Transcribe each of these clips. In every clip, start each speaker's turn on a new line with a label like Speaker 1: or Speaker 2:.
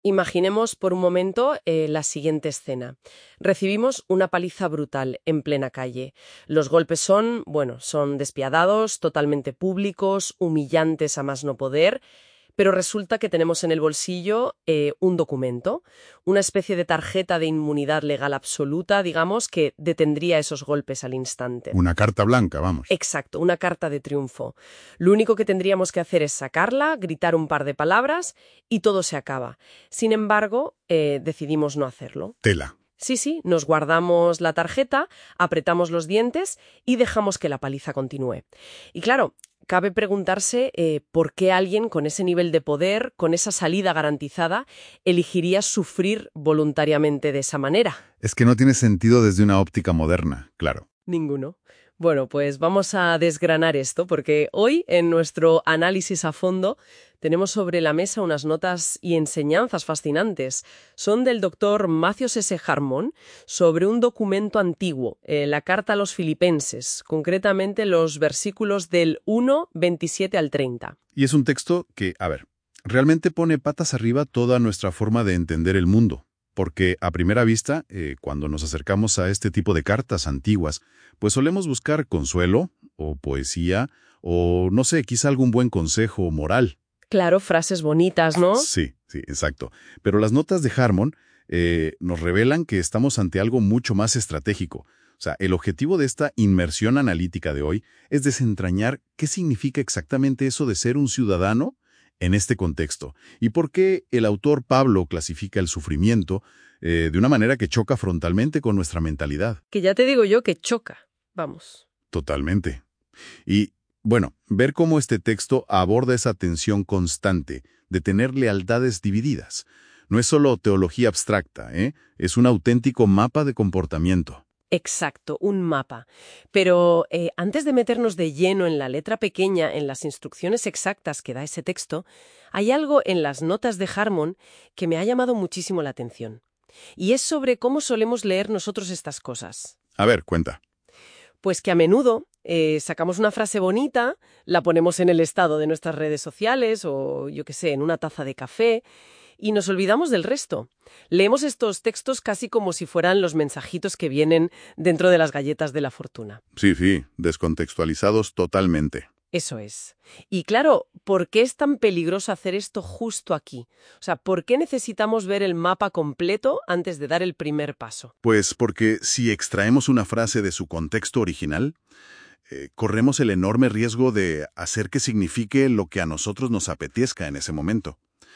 Speaker 1: Imaginemos por un momento la siguiente escena. Recibimos una paliza brutal en plena calle. Los golpes son, bueno, son despiadados, totalmente públicos, humillantes a más no poder, pero resulta que tenemos en el bolsillo un documento, una especie de tarjeta de inmunidad legal absoluta, digamos, que detendría esos golpes al instante.
Speaker 2: Una carta blanca, vamos.
Speaker 1: Exacto, una carta de triunfo. Lo único que tendríamos que hacer es sacarla, gritar un par de palabras y todo se acaba. Sin embargo, decidimos no hacerlo.
Speaker 2: Tela.
Speaker 1: Sí, nos guardamos la tarjeta, apretamos los dientes y dejamos que la paliza continúe. Y claro, cabe preguntarse por qué alguien con ese nivel de poder, con esa salida garantizada, elegiría sufrir voluntariamente de esa manera.
Speaker 2: Es que no tiene sentido desde una óptica moderna, claro.
Speaker 1: Ninguno. Bueno, pues vamos a desgranar esto porque hoy en nuestro análisis a fondo tenemos sobre la mesa unas notas y enseñanzas fascinantes. Son del doctor Matthews S. Harmon sobre un documento antiguo, la Carta a los Filipenses, concretamente los versículos del 1, 27 al 30.
Speaker 2: Y es un texto que, realmente pone patas arriba toda nuestra forma de entender el mundo. Porque a primera vista, cuando nos acercamos a este tipo de cartas antiguas, pues solemos buscar consuelo, o poesía, o no sé, quizá algún buen consejo moral.
Speaker 1: Claro, frases bonitas, ¿no?
Speaker 2: Sí, exacto. Pero las notas de Harmon nos revelan que estamos ante algo mucho más estratégico. O sea, el objetivo de esta inmersión analítica de hoy es desentrañar qué significa exactamente eso de ser un ciudadano en este contexto, y por qué el autor Pablo clasifica el sufrimiento de una manera que choca frontalmente con nuestra mentalidad.
Speaker 1: Que ya te digo yo que choca, vamos.
Speaker 2: Totalmente. Y, bueno, ver cómo este texto aborda esa tensión constante de tener lealtades divididas. No es solo teología abstracta, es un auténtico mapa de comportamiento.
Speaker 1: Exacto, un mapa. Pero antes de meternos de lleno en la letra pequeña, en las instrucciones exactas que da ese texto, hay algo en las notas de Harmon que me ha llamado muchísimo la atención. Y es sobre cómo solemos leer nosotros estas cosas.
Speaker 2: A ver, cuenta.
Speaker 1: Pues que a menudo sacamos una frase bonita, la ponemos en el estado de nuestras redes sociales o, yo qué sé, en una taza de café, y nos olvidamos del resto. Leemos estos textos casi como si fueran los mensajitos que vienen dentro de las galletas de la fortuna.
Speaker 2: Sí, descontextualizados totalmente.
Speaker 1: Eso es. Y claro, ¿por qué es tan peligroso hacer esto justo aquí? O sea, ¿por qué necesitamos ver el mapa completo antes de dar el primer paso?
Speaker 2: Pues porque si extraemos una frase de su contexto original, corremos el enorme riesgo de hacer que signifique lo que a nosotros nos apetezca en ese momento.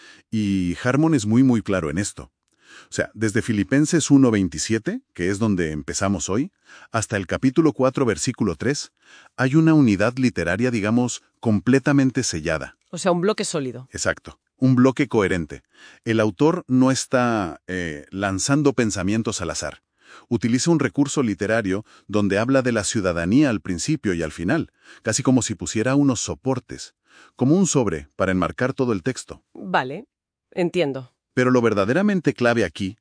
Speaker 2: Y Harmon es muy claro en esto. O sea, desde Filipenses 1:27, que es donde empezamos hoy, hasta el capítulo 4, versículo 3, hay una unidad literaria, digamos, completamente sellada.
Speaker 1: O sea, un bloque sólido.
Speaker 2: Exacto, un bloque coherente. El autor no está lanzando pensamientos al azar. Utiliza un recurso literario donde habla de la ciudadanía al principio y al final, casi como si pusiera unos soportes, como un sobre para enmarcar todo el texto.
Speaker 1: Vale, entiendo.
Speaker 2: Pero lo verdaderamente clave aquí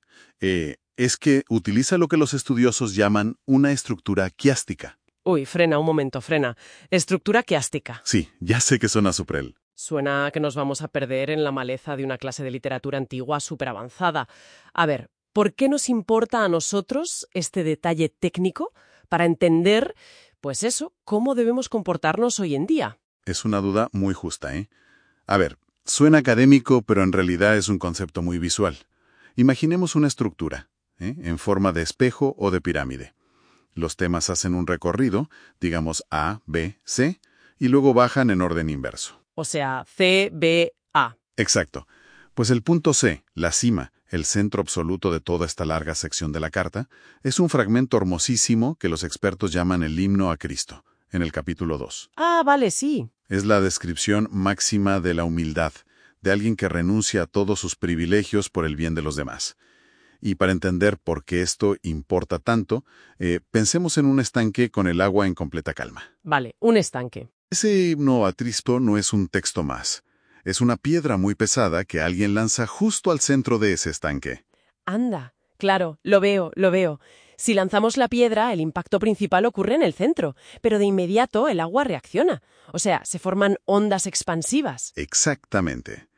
Speaker 2: es que utiliza lo que los estudiosos llaman una estructura quiástica.
Speaker 1: Uy, frena, un momento, frena. Estructura quiástica.
Speaker 2: Sí, ya sé que suena suprel.
Speaker 1: Suena que nos vamos a perder en la maleza de una clase de literatura antigua súper avanzada. A ver, ¿por qué nos importa a nosotros este detalle técnico para entender, pues eso, cómo debemos comportarnos hoy en día?
Speaker 2: Es una duda muy justa, ¿eh? A ver, suena académico, pero en realidad es un concepto muy visual. Imaginemos una estructura, en forma de espejo o de pirámide. Los temas hacen un recorrido, digamos A, B, C, y luego bajan en orden inverso.
Speaker 1: O sea, C, B, A.
Speaker 2: Exacto. Pues el punto C, la cima, el centro absoluto de toda esta larga sección de la carta, es un fragmento hermosísimo que los expertos llaman el himno a Cristo, en el capítulo 2.
Speaker 1: Ah, vale, sí.
Speaker 2: Es la descripción máxima de la humildad, de alguien que renuncia a todos sus privilegios por el bien de los demás. Y para entender por qué esto importa tanto, pensemos en un estanque con el agua en completa calma.
Speaker 1: Vale, un estanque.
Speaker 2: Ese himno a Cristo no es un texto más. Es una piedra muy pesada que alguien lanza justo al centro de ese estanque.
Speaker 1: Anda, claro, lo veo. Si lanzamos la piedra, el impacto principal ocurre en el centro, pero de inmediato el agua reacciona. O sea, se forman ondas expansivas.
Speaker 2: Exactamente.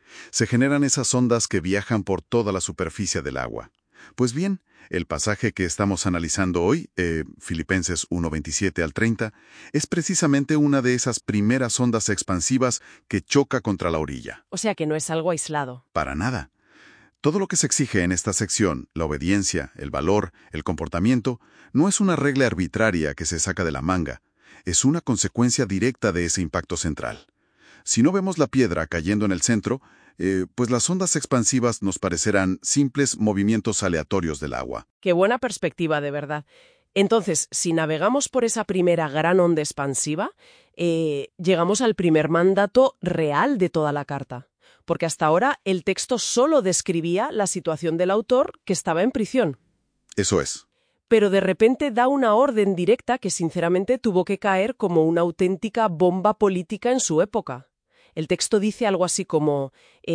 Speaker 2: Se generan esas ondas que viajan por toda la superficie del agua. Pues bien, el pasaje que estamos analizando hoy, Filipenses 1:27 al 30, es precisamente una de esas primeras ondas expansivas que choca contra la orilla.
Speaker 1: O sea que no es algo aislado.
Speaker 2: Para nada. Todo lo que se exige en esta sección, la obediencia, el valor, el comportamiento, no es una regla arbitraria que se saca de la manga, es una consecuencia directa de ese impacto central. Si no vemos la piedra cayendo en el centro, pues las ondas expansivas nos parecerán simples movimientos aleatorios del agua.
Speaker 1: Qué buena perspectiva, de verdad. Entonces, si navegamos por esa primera gran onda expansiva, llegamos al primer mandato real de toda la carta. Porque hasta ahora el texto solo describía la situación del autor, que estaba en prisión.
Speaker 2: Eso es.
Speaker 1: Pero de repente da una orden directa que sinceramente tuvo que caer como una auténtica bomba política en su época. El texto dice algo así como,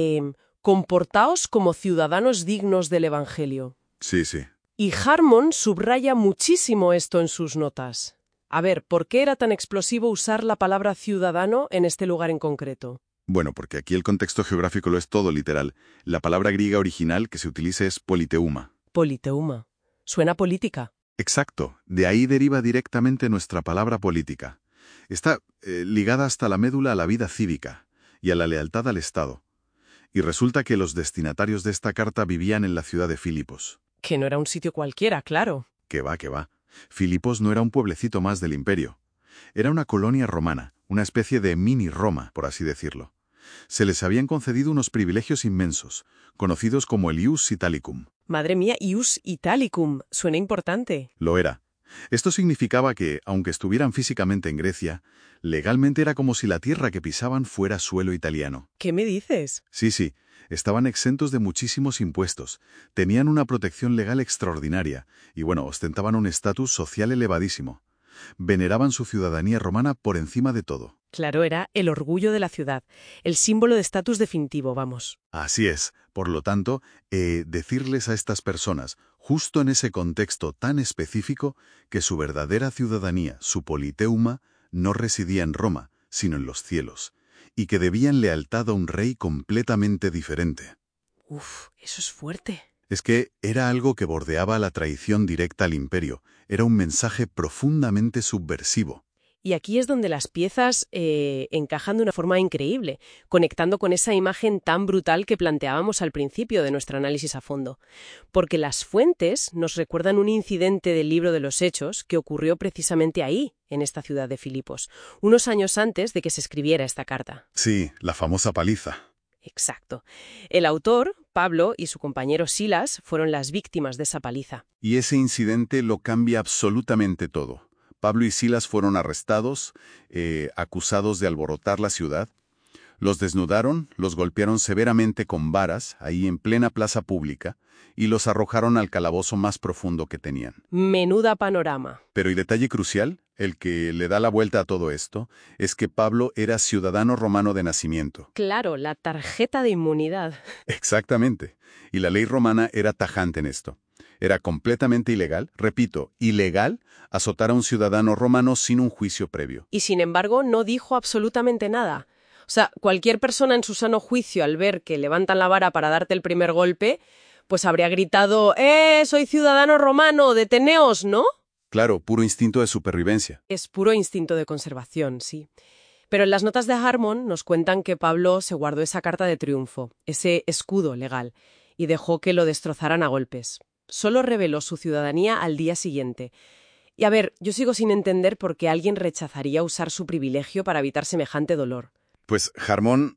Speaker 1: comportaos como ciudadanos dignos del Evangelio.
Speaker 2: Sí, sí.
Speaker 1: Y Harmon subraya muchísimo esto en sus notas. A ver, ¿por qué era tan explosivo usar la palabra ciudadano en este lugar en concreto?
Speaker 2: Bueno, porque aquí el contexto geográfico lo es todo literal. La palabra griega original que se utiliza es politeuma.
Speaker 1: Politeuma. Suena política.
Speaker 2: Exacto. De ahí deriva directamente nuestra palabra política. Está ligada hasta la médula a la vida cívica y a la lealtad al Estado. Y resulta que los destinatarios de esta carta vivían en la ciudad de Filipos.
Speaker 1: Que no era un sitio cualquiera, claro.
Speaker 2: Que va, que va. Filipos no era un pueblecito más del imperio. Era una colonia romana, una especie de mini Roma, por así decirlo. Se les habían concedido unos privilegios inmensos, conocidos como el ius Italicum.
Speaker 1: Madre mía, ius Italicum. Suena importante.
Speaker 2: Lo era. Esto significaba que, aunque estuvieran físicamente en Grecia, legalmente era como si la tierra que pisaban fuera suelo italiano.
Speaker 1: ¿Qué me dices?
Speaker 2: Sí. Estaban exentos de muchísimos impuestos, tenían una protección legal extraordinaria y, ostentaban un estatus social elevadísimo. Veneraban su ciudadanía romana por encima de todo.
Speaker 1: Claro, era el orgullo de la ciudad, el símbolo de estatus definitivo, vamos.
Speaker 2: Así es. Por lo tanto, decirles a estas personas, justo en ese contexto tan específico, que su verdadera ciudadanía, su politeuma, no residía en Roma, sino en los cielos, y que debían lealtad a un rey completamente diferente.
Speaker 1: Uf, eso es fuerte.
Speaker 2: Es que era algo que bordeaba la traición directa al imperio, era un mensaje profundamente subversivo.
Speaker 1: Y aquí es donde las piezas encajan de una forma increíble, conectando con esa imagen tan brutal que planteábamos al principio de nuestro análisis a fondo. Porque las fuentes nos recuerdan un incidente del libro de los Hechos que ocurrió precisamente ahí, en esta ciudad de Filipos, unos años antes de que se escribiera esta carta.
Speaker 2: Sí, la famosa paliza.
Speaker 1: Exacto. El autor, Pablo, y su compañero Silas fueron las víctimas de esa paliza.
Speaker 2: Y ese incidente lo cambia absolutamente todo. Pablo y Silas fueron arrestados, acusados de alborotar la ciudad. Los desnudaron, los golpearon severamente con varas, ahí en plena plaza pública, y los arrojaron al calabozo más profundo que tenían.
Speaker 1: Menuda panorama.
Speaker 2: Pero el detalle crucial, el que le da la vuelta a todo esto, es que Pablo era ciudadano romano de nacimiento.
Speaker 1: Claro, la tarjeta de inmunidad.
Speaker 2: Exactamente. Y la ley romana era tajante en esto. Era completamente ilegal, repito, ilegal, azotar a un ciudadano romano sin un juicio previo.
Speaker 1: Y sin embargo, no dijo absolutamente nada. O sea, cualquier persona en su sano juicio, al ver que levantan la vara para darte el primer golpe, pues habría gritado, soy ciudadano romano, deteneos, ¿no?
Speaker 2: Claro, puro instinto de supervivencia.
Speaker 1: Es puro instinto de conservación, sí. Pero en las notas de Harmon nos cuentan que Pablo se guardó esa carta de triunfo, ese escudo legal, y dejó que lo destrozaran a golpes. Solo reveló su ciudadanía al día siguiente. Y a ver, yo sigo sin entender por qué alguien rechazaría usar su privilegio para evitar semejante dolor.
Speaker 2: Pues Harmon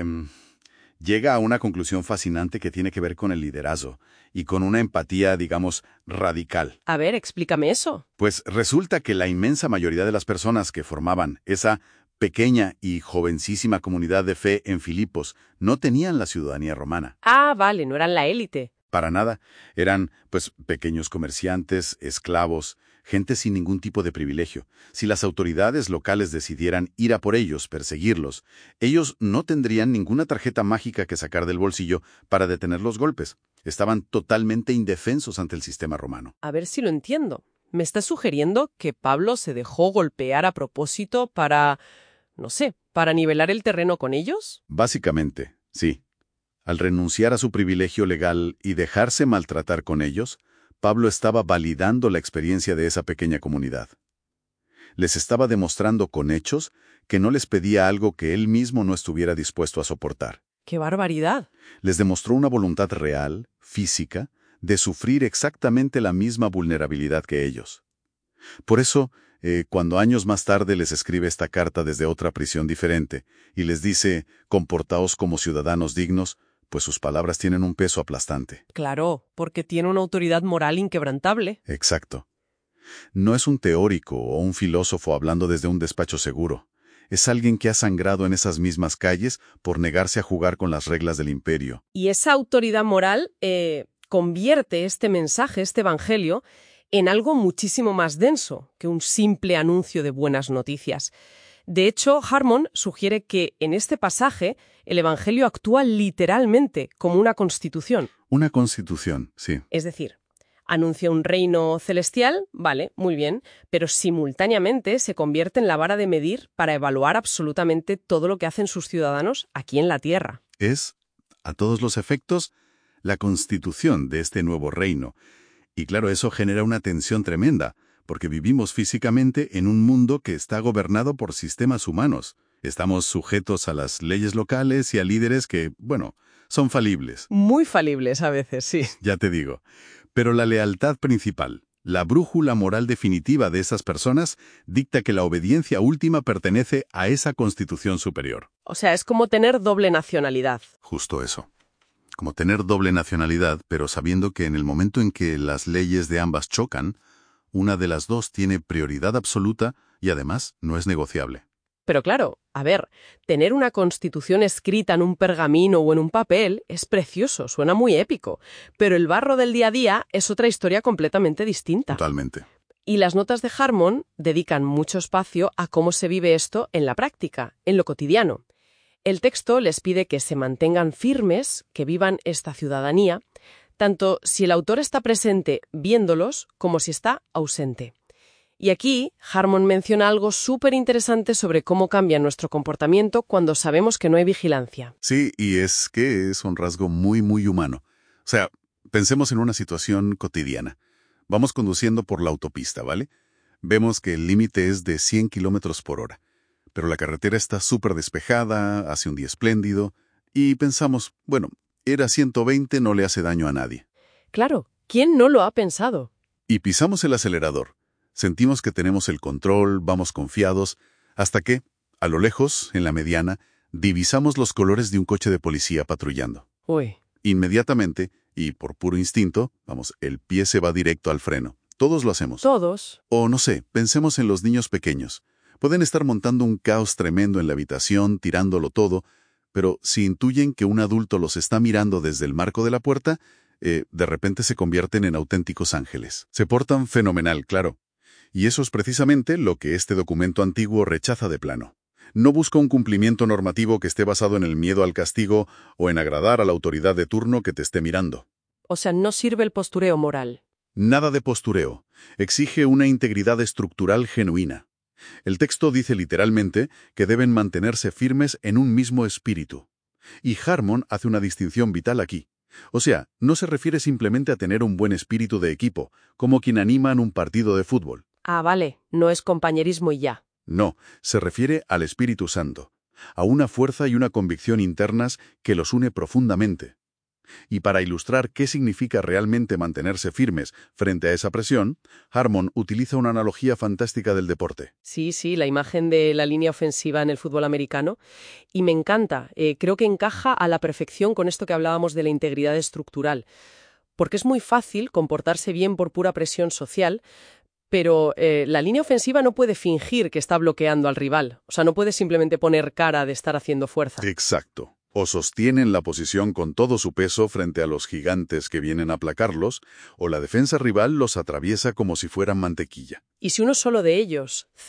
Speaker 2: llega a una conclusión fascinante que tiene que ver con el liderazgo y con una empatía, digamos, radical.
Speaker 1: A ver, explícame eso.
Speaker 2: Pues resulta que la inmensa mayoría de las personas que formaban esa pequeña y jovencísima comunidad de fe en Filipos no tenían la ciudadanía romana.
Speaker 1: Ah, vale, no eran la élite.
Speaker 2: Para nada. Eran, pequeños comerciantes, esclavos, gente sin ningún tipo de privilegio. Si las autoridades locales decidieran ir a por ellos, perseguirlos, ellos no tendrían ninguna tarjeta mágica que sacar del bolsillo para detener los golpes. Estaban totalmente indefensos ante el sistema romano.
Speaker 1: A ver si lo entiendo. ¿Me estás sugiriendo que Pablo se dejó golpear a propósito para, no sé, para nivelar el terreno con ellos?
Speaker 2: Básicamente, sí. Al renunciar a su privilegio legal y dejarse maltratar con ellos, Pablo estaba validando la experiencia de esa pequeña comunidad. Les estaba demostrando con hechos que no les pedía algo que él mismo no estuviera dispuesto a soportar.
Speaker 1: ¡Qué barbaridad!
Speaker 2: Les demostró una voluntad real, física, de sufrir exactamente la misma vulnerabilidad que ellos. Por eso, cuando años más tarde les escribe esta carta desde otra prisión diferente y les dice, comportaos como ciudadanos dignos, pues sus palabras tienen un peso aplastante.
Speaker 1: Claro, porque tiene una autoridad moral inquebrantable.
Speaker 2: Exacto. No es un teórico o un filósofo hablando desde un despacho seguro. Es alguien que ha sangrado en esas mismas calles por negarse a jugar con las reglas del imperio.
Speaker 1: Y esa autoridad moral convierte este mensaje, este evangelio, en algo muchísimo más denso que un simple anuncio de buenas noticias. De hecho, Harmon sugiere que en este pasaje el evangelio actúa literalmente como una constitución.
Speaker 2: Una constitución, sí.
Speaker 1: Es decir, anuncia un reino celestial, vale, muy bien, pero simultáneamente se convierte en la vara de medir para evaluar absolutamente todo lo que hacen sus ciudadanos aquí en la tierra.
Speaker 2: Es, a todos los efectos, la constitución de este nuevo reino. Y claro, eso genera una tensión tremenda, porque vivimos físicamente en un mundo que está gobernado por sistemas humanos. Estamos sujetos a las leyes locales y a líderes que, bueno, son falibles.
Speaker 1: Muy falibles a veces, sí.
Speaker 2: Ya te digo. Pero la lealtad principal, la brújula moral definitiva de esas personas, dicta que la obediencia última pertenece a esa constitución superior.
Speaker 1: O sea, es como tener doble nacionalidad.
Speaker 2: Justo eso. Como tener doble nacionalidad, pero sabiendo que en el momento en que las leyes de ambas chocan, una de las dos tiene prioridad absoluta y además no es negociable.
Speaker 1: Pero claro, a ver, tener una constitución escrita en un pergamino o en un papel es precioso, suena muy épico, pero el barro del día a día es otra historia completamente distinta.
Speaker 2: Totalmente.
Speaker 1: Y las notas de Harmon dedican mucho espacio a cómo se vive esto en la práctica, en lo cotidiano. El texto les pide que se mantengan firmes, que vivan esta ciudadanía, tanto si el autor está presente viéndolos como si está ausente. Y aquí, Harmon menciona algo súper interesante sobre cómo cambia nuestro comportamiento cuando sabemos que no hay vigilancia.
Speaker 2: Sí, y es que es un rasgo muy, muy humano. O sea, pensemos en una situación cotidiana. Vamos conduciendo por la autopista, ¿vale? Vemos que el límite es de 100 kilómetros por hora, pero la carretera está súper despejada, hace un día espléndido, y pensamos, bueno, era 120, no le hace daño a nadie.
Speaker 1: Claro, ¿quién no lo ha pensado?
Speaker 2: Y pisamos el acelerador. Sentimos que tenemos el control, vamos confiados, hasta que, a lo lejos, en la mediana, divisamos los colores de un coche de policía patrullando.
Speaker 1: Uy.
Speaker 2: Inmediatamente, y por puro instinto, el pie se va directo al freno. Todos lo hacemos.
Speaker 1: Todos.
Speaker 2: O no sé, pensemos en los niños pequeños. Pueden estar montando un caos tremendo en la habitación, tirándolo todo, pero si intuyen que un adulto los está mirando desde el marco de la puerta, de repente se convierten en auténticos ángeles. Se portan fenomenal, claro. Y eso es precisamente lo que este documento antiguo rechaza de plano. No busca un cumplimiento normativo que esté basado en el miedo al castigo o en agradar a la autoridad de turno que te esté mirando.
Speaker 1: O sea, no sirve el postureo moral.
Speaker 2: Nada de postureo. Exige una integridad estructural genuina. El texto dice literalmente que deben mantenerse firmes en un mismo espíritu. Y Harmon hace una distinción vital aquí. O sea, no se refiere simplemente a tener un buen espíritu de equipo, como quien anima en un partido de fútbol.
Speaker 1: Ah, vale, no es compañerismo y ya.
Speaker 2: No, se refiere al Espíritu Santo, a una fuerza y una convicción internas que los une profundamente. Y para ilustrar qué significa realmente mantenerse firmes frente a esa presión, Harmon utiliza una analogía fantástica del deporte.
Speaker 1: Sí, la imagen de la línea ofensiva en el fútbol americano. Y me encanta, creo que encaja a la perfección con esto que hablábamos de la integridad estructural. Porque es muy fácil comportarse bien por pura presión social, pero la línea ofensiva no puede fingir que está bloqueando al rival. O sea, no puede simplemente poner cara de estar haciendo fuerza.
Speaker 2: Exacto. O sostienen la posición con todo su peso frente a los gigantes que vienen a aplacarlos, o la defensa rival los atraviesa como si fueran mantequilla.
Speaker 1: Y si uno solo de ellos cede,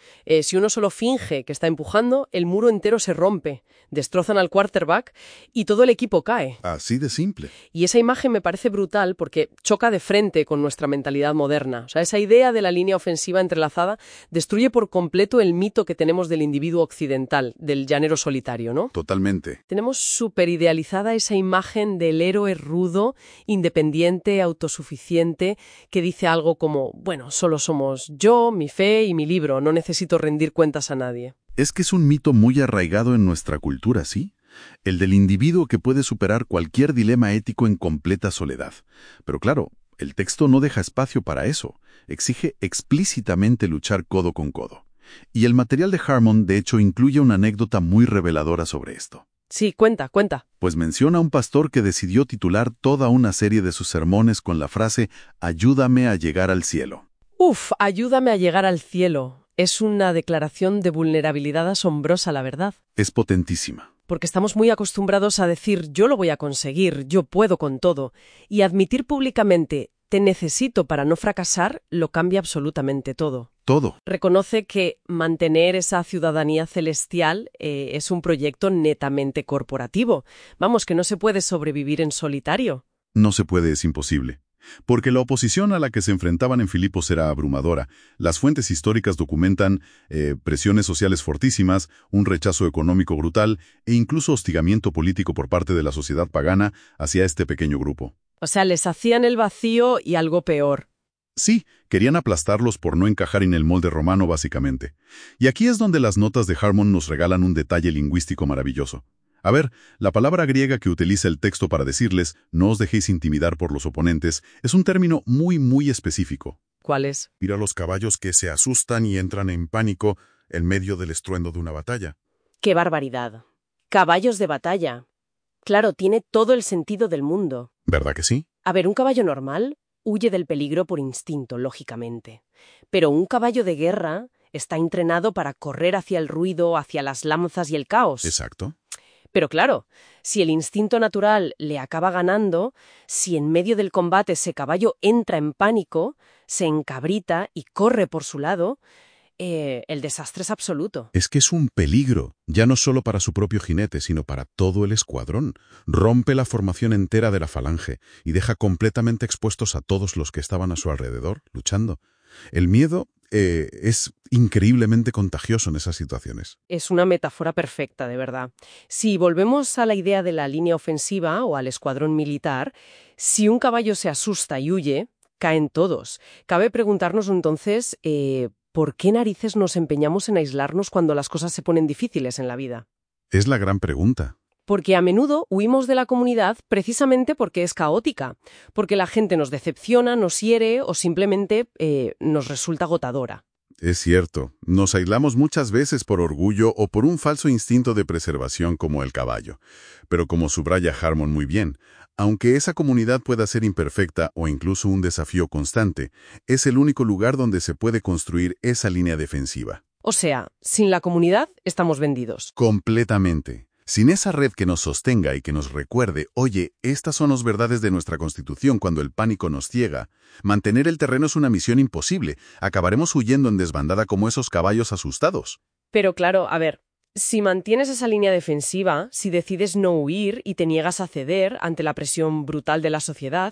Speaker 1: Si uno solo finge que está empujando, el muro entero se rompe, destrozan al quarterback y todo el equipo cae.
Speaker 2: Así de simple.
Speaker 1: Y esa imagen me parece brutal porque choca de frente con nuestra mentalidad moderna. O sea, esa idea de la línea ofensiva entrelazada destruye por completo el mito que tenemos del individuo occidental, del llanero solitario, ¿no?
Speaker 2: Totalmente.
Speaker 1: Tenemos superidealizada esa imagen del héroe rudo, independiente, autosuficiente, que dice algo como, bueno, solo somos yo, mi fe y mi libro, no necesito rendir cuentas a nadie.
Speaker 2: Es que es un mito muy arraigado en nuestra cultura, ¿sí? El del individuo que puede superar cualquier dilema ético en completa soledad. Pero claro, el texto no deja espacio para eso. Exige explícitamente luchar codo con codo. Y el material de Harmon, de hecho, incluye una anécdota muy reveladora sobre esto.
Speaker 1: Sí, cuenta.
Speaker 2: Pues menciona a un pastor que decidió titular toda una serie de sus sermones con la frase «Ayúdame a llegar al cielo».
Speaker 1: Ayúdame a llegar al cielo. Es una declaración de vulnerabilidad asombrosa, la verdad.
Speaker 2: Es potentísima.
Speaker 1: Porque estamos muy acostumbrados a decir yo lo voy a conseguir, yo puedo con todo. Y admitir públicamente te necesito para no fracasar lo cambia absolutamente todo.
Speaker 2: Todo.
Speaker 1: Reconoce que mantener esa ciudadanía celestial es un proyecto netamente corporativo. Vamos, que no se puede sobrevivir en solitario.
Speaker 2: No se puede, es imposible. Porque la oposición a la que se enfrentaban en Filipos era abrumadora. Las fuentes históricas documentan presiones sociales fortísimas, un rechazo económico brutal e incluso hostigamiento político por parte de la sociedad pagana hacia este pequeño grupo.
Speaker 1: O sea, les hacían el vacío y algo peor.
Speaker 2: Sí, querían aplastarlos por no encajar en el molde romano básicamente. Y aquí es donde las notas de Harmon nos regalan un detalle lingüístico maravilloso. A ver, la palabra griega que utiliza el texto para decirles «no os dejéis intimidar por los oponentes» es un término muy específico.
Speaker 1: ¿Cuál es?
Speaker 2: Mira los caballos que se asustan y entran en pánico en medio del estruendo de una batalla.
Speaker 1: ¡Qué barbaridad! Caballos de batalla. Claro, tiene todo el sentido del mundo.
Speaker 2: ¿Verdad que sí?
Speaker 1: A ver, un caballo normal huye del peligro por instinto, lógicamente. Pero un caballo de guerra está entrenado para correr hacia el ruido, hacia las lanzas y el caos.
Speaker 2: Exacto.
Speaker 1: Pero claro, si el instinto natural le acaba ganando, si en medio del combate ese caballo entra en pánico, se encabrita y corre por su lado, el desastre es absoluto.
Speaker 2: Es que es un peligro, ya no solo para su propio jinete, sino para todo el escuadrón. Rompe la formación entera de la falange y deja completamente expuestos a todos los que estaban a su alrededor, luchando. El miedo es increíblemente contagioso en esas situaciones.
Speaker 1: Es una metáfora perfecta, de verdad. Si volvemos a la idea de la línea ofensiva o al escuadrón militar, si un caballo se asusta y huye, caen todos. Cabe preguntarnos entonces, ¿por qué narices nos empeñamos en aislarnos cuando las cosas se ponen difíciles en la vida?
Speaker 2: Es la gran pregunta.
Speaker 1: Porque a menudo huimos de la comunidad precisamente porque es caótica, porque la gente nos decepciona, nos hiere o simplemente nos resulta agotadora.
Speaker 2: Es cierto, nos aislamos muchas veces por orgullo o por un falso instinto de preservación como el caballo. Pero como subraya Harmon muy bien, aunque esa comunidad pueda ser imperfecta o incluso un desafío constante, es el único lugar donde se puede construir esa línea defensiva.
Speaker 1: O sea, sin la comunidad estamos vendidos.
Speaker 2: Completamente. Sin esa red que nos sostenga y que nos recuerde, oye, estas son las verdades de nuestra Constitución cuando el pánico nos ciega, mantener el terreno es una misión imposible. Acabaremos huyendo en desbandada como esos caballos asustados.
Speaker 1: Pero claro, a ver, si mantienes esa línea defensiva, si decides no huir y te niegas a ceder ante la presión brutal de la sociedad,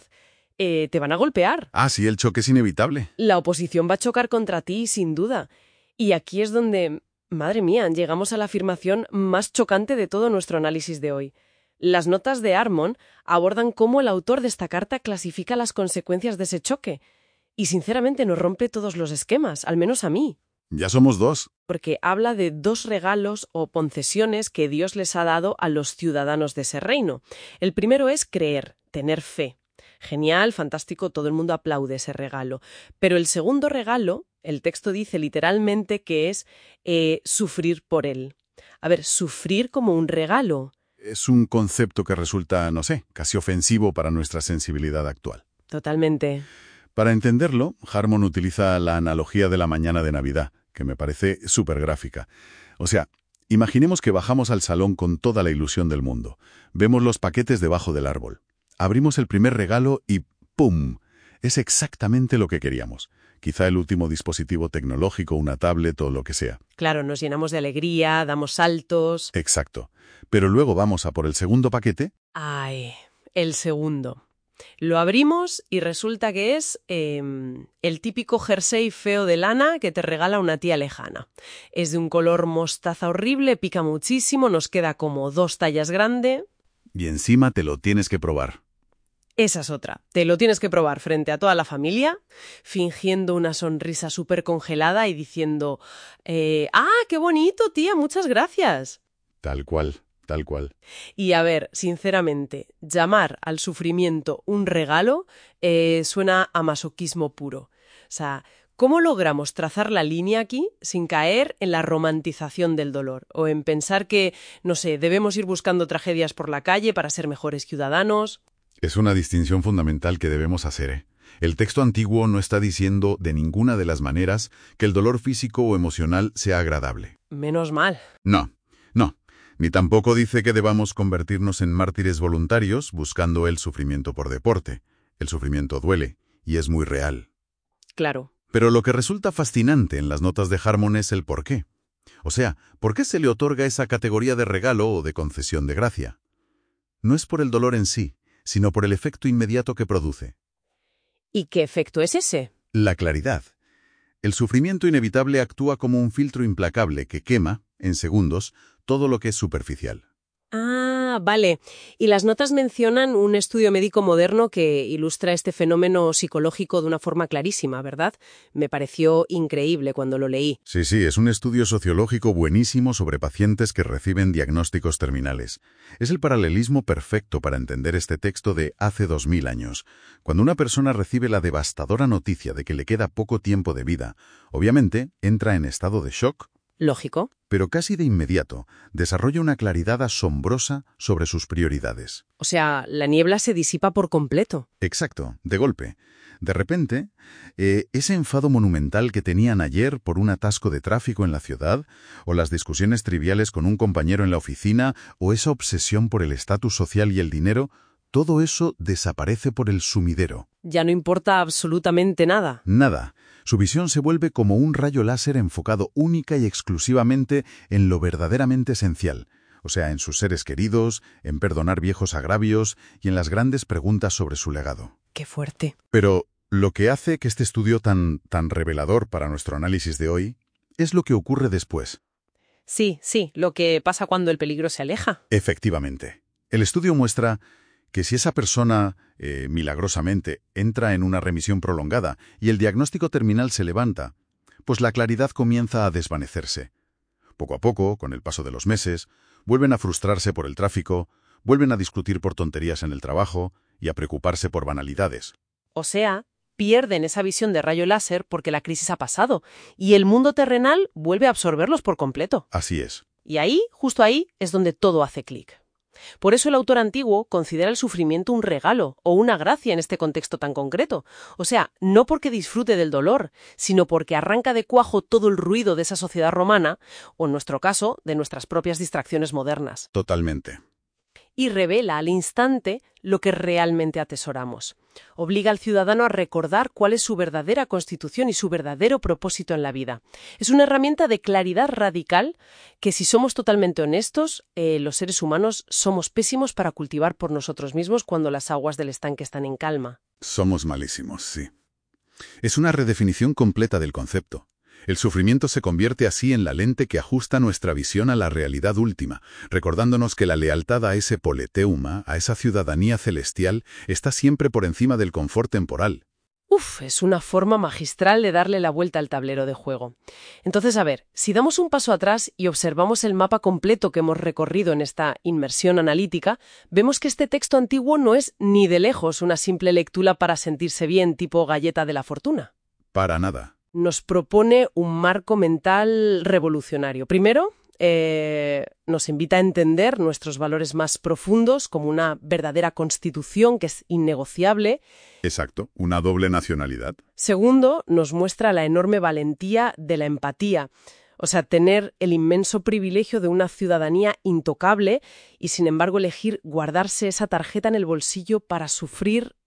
Speaker 1: te van a golpear.
Speaker 2: Ah, sí, el choque es inevitable.
Speaker 1: La oposición va a chocar contra ti, sin duda. Y aquí es donde... Madre mía, llegamos a la afirmación más chocante de todo nuestro análisis de hoy. Las notas de Harmon abordan cómo el autor de esta carta clasifica las consecuencias de ese choque. Y sinceramente nos rompe todos los esquemas, al menos a mí.
Speaker 2: Ya somos dos.
Speaker 1: Porque habla de dos regalos o concesiones que Dios les ha dado a los ciudadanos de ese reino. El primero es creer, tener fe. Genial, fantástico, todo el mundo aplaude ese regalo. Pero el segundo regalo, el texto dice literalmente que es sufrir por él. A ver, sufrir como un regalo.
Speaker 2: Es un concepto que resulta, no sé, casi ofensivo para nuestra sensibilidad actual.
Speaker 1: Totalmente.
Speaker 2: Para entenderlo, Harmon utiliza la analogía de la mañana de Navidad, que me parece súper gráfica. O sea, imaginemos que bajamos al salón con toda la ilusión del mundo. Vemos los paquetes debajo del árbol. Abrimos el primer regalo y ¡pum! Es exactamente lo que queríamos. quizá el último dispositivo tecnológico, una tablet o lo que sea.
Speaker 1: Claro, nos llenamos de alegría, damos saltos.
Speaker 2: Exacto. Pero luego vamos a por el segundo paquete.
Speaker 1: Ay, el segundo. Lo abrimos y resulta que es el típico jersey feo de lana que te regala una tía lejana. Es de un color mostaza horrible, pica muchísimo, nos queda como 2 tallas grande.
Speaker 2: Y encima te lo tienes que probar.
Speaker 1: Esa es otra. Te lo tienes que probar frente a toda la familia, fingiendo una sonrisa súper congelada y diciendo, qué bonito, tía, muchas gracias.
Speaker 2: Tal cual, tal cual.
Speaker 1: Y a ver, sinceramente, llamar al sufrimiento un regalo suena a masoquismo puro. O sea, ¿cómo logramos trazar la línea aquí sin caer en la romantización del dolor? O en pensar que, no sé, debemos ir buscando tragedias por la calle para ser mejores ciudadanos.
Speaker 2: Es una distinción fundamental que debemos hacer, ¿eh? El texto antiguo no está diciendo de ninguna de las maneras que el dolor físico o emocional sea agradable.
Speaker 1: Menos mal.
Speaker 2: No. Ni tampoco dice que debamos convertirnos en mártires voluntarios buscando el sufrimiento por deporte. El sufrimiento duele, y es muy real.
Speaker 1: Claro.
Speaker 2: Pero lo que resulta fascinante en las notas de Harmon es el por qué. O sea, ¿por qué se le otorga esa categoría de regalo o de concesión de gracia? No es por el dolor en sí, sino por el efecto inmediato que produce.
Speaker 1: ¿Y qué efecto es ese?
Speaker 2: La claridad. El sufrimiento inevitable actúa como un filtro implacable que quema, en segundos, todo lo que es superficial.
Speaker 1: Ah, vale. Y las notas mencionan un estudio médico moderno que ilustra este fenómeno psicológico de una forma clarísima, ¿verdad? Me pareció increíble cuando lo leí.
Speaker 2: Sí, es un estudio sociológico buenísimo sobre pacientes que reciben diagnósticos terminales. Es el paralelismo perfecto para entender este texto de hace 2000 años. Cuando una persona recibe la devastadora noticia de que le queda poco tiempo de vida, obviamente entra en estado de shock.
Speaker 1: Lógico.
Speaker 2: Pero casi de inmediato desarrolla una claridad asombrosa sobre sus prioridades.
Speaker 1: O sea, la niebla se disipa por completo.
Speaker 2: Exacto, de golpe. De repente, ese enfado monumental que tenían ayer por un atasco de tráfico en la ciudad, o las discusiones triviales con un compañero en la oficina, o esa obsesión por el estatus social y el dinero, todo eso desaparece por el sumidero.
Speaker 1: Ya no importa absolutamente nada.
Speaker 2: Nada. Su visión se vuelve como un rayo láser enfocado única y exclusivamente en lo verdaderamente esencial, o sea, en sus seres queridos, en perdonar viejos agravios y en las grandes preguntas sobre su legado.
Speaker 1: ¡Qué fuerte!
Speaker 2: Pero lo que hace que este estudio tan revelador para nuestro análisis de hoy es lo que ocurre después.
Speaker 1: Sí, lo que pasa cuando el peligro se aleja.
Speaker 2: Efectivamente. El estudio muestra que si esa persona, milagrosamente, entra en una remisión prolongada y el diagnóstico terminal se levanta, pues la claridad comienza a desvanecerse. Poco a poco, con el paso de los meses, vuelven a frustrarse por el tráfico, vuelven a discutir por tonterías en el trabajo y a preocuparse por banalidades.
Speaker 1: O sea, pierden esa visión de rayo láser porque la crisis ha pasado y el mundo terrenal vuelve a absorberlos por completo.
Speaker 2: Así es.
Speaker 1: Y ahí, justo ahí, es donde todo hace clic. Por eso el autor antiguo considera el sufrimiento un regalo o una gracia en este contexto tan concreto. O sea, no porque disfrute del dolor, sino porque arranca de cuajo todo el ruido de esa sociedad romana, o en nuestro caso, de nuestras propias distracciones modernas.
Speaker 2: Totalmente.
Speaker 1: Y revela al instante lo que realmente atesoramos. Obliga al ciudadano a recordar cuál es su verdadera constitución y su verdadero propósito en la vida. Es una herramienta de claridad radical que, si somos totalmente honestos, los seres humanos somos pésimos para cultivar por nosotros mismos cuando las aguas del estanque están en calma.
Speaker 2: Somos malísimos, sí. Es una redefinición completa del concepto. El sufrimiento se convierte así en la lente que ajusta nuestra visión a la realidad última, recordándonos que la lealtad a ese poleteuma, a esa ciudadanía celestial, está siempre por encima del confort temporal.
Speaker 1: Es una forma magistral de darle la vuelta al tablero de juego. Entonces, a ver, si damos un paso atrás y observamos el mapa completo que hemos recorrido en esta inmersión analítica, vemos que este texto antiguo no es ni de lejos una simple lectura para sentirse bien tipo galleta de la fortuna.
Speaker 2: Para nada.
Speaker 1: Nos propone un marco mental revolucionario. Primero, nos invita a entender nuestros valores más profundos como una verdadera constitución que es innegociable.
Speaker 2: Exacto, una doble nacionalidad.
Speaker 1: Segundo, nos muestra la enorme valentía de la empatía. O sea, tener el inmenso privilegio de una ciudadanía intocable y, sin embargo, elegir guardarse esa tarjeta en el bolsillo para sufrir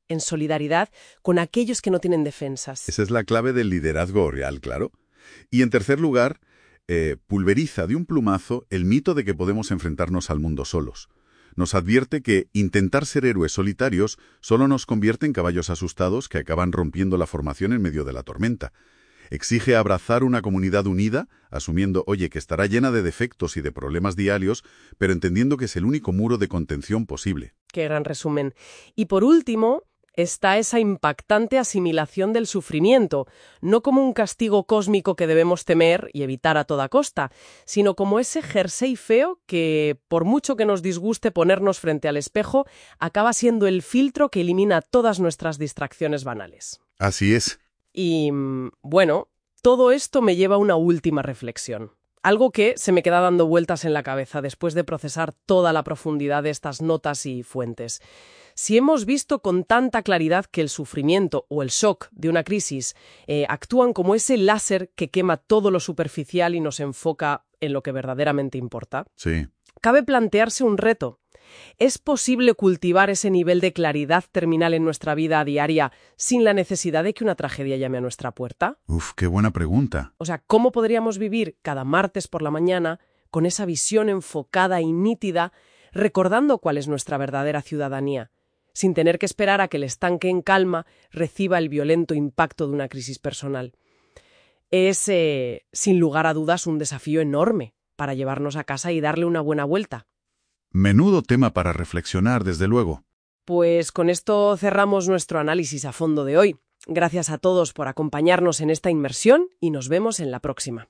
Speaker 1: en solidaridad con aquellos que no tienen defensas.
Speaker 2: Esa es la clave del liderazgo real, claro. Y en tercer lugar, pulveriza de un plumazo el mito de que podemos enfrentarnos al mundo solos. Nos advierte que intentar ser héroes solitarios solo nos convierte en caballos asustados que acaban rompiendo la formación en medio de la tormenta. Exige abrazar una comunidad unida, asumiendo, oye, que estará llena de defectos y de problemas diarios, pero entendiendo que es el único muro de contención posible.
Speaker 1: Qué gran resumen. Y por último, está esa impactante asimilación del sufrimiento, no como un castigo cósmico que debemos temer y evitar a toda costa, sino como ese jersey feo que, por mucho que nos disguste ponernos frente al espejo, acaba siendo el filtro que elimina todas nuestras distracciones banales.
Speaker 2: Así es.
Speaker 1: Y, bueno, todo esto me lleva a una última reflexión. Algo que se me queda dando vueltas en la cabeza después de procesar toda la profundidad de estas notas y fuentes. Si hemos visto con tanta claridad que el sufrimiento o el shock de una crisis actúan como ese láser que quema todo lo superficial y nos enfoca en lo que verdaderamente importa,
Speaker 2: Sí.
Speaker 1: cabe plantearse un reto. ¿Es posible cultivar ese nivel de claridad terminal en nuestra vida diaria sin la necesidad de que una tragedia llame a nuestra puerta?
Speaker 2: Uf, qué buena pregunta.
Speaker 1: O sea, ¿cómo podríamos vivir cada martes por la mañana con esa visión enfocada y nítida, recordando cuál es nuestra verdadera ciudadanía, sin tener que esperar a que el estanque en calma reciba el violento impacto de una crisis personal? Es, sin lugar a dudas, un desafío enorme para llevarnos a casa y darle una buena vuelta.
Speaker 2: Menudo tema para reflexionar, desde luego.
Speaker 1: Pues con esto cerramos nuestro análisis a fondo de hoy. Gracias a todos por acompañarnos en esta inmersión y nos vemos en la próxima.